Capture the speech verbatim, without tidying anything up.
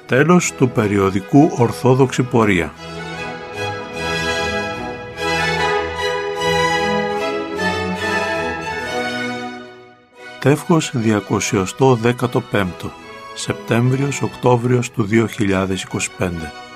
Τέλος του περιοδικού Ορθόδοξη Πορεία. Τεύχος διακόσια δεκαπέντε, Σεπτέμβριος-Οκτώβριος του δύο χιλιάδες είκοσι πέντε.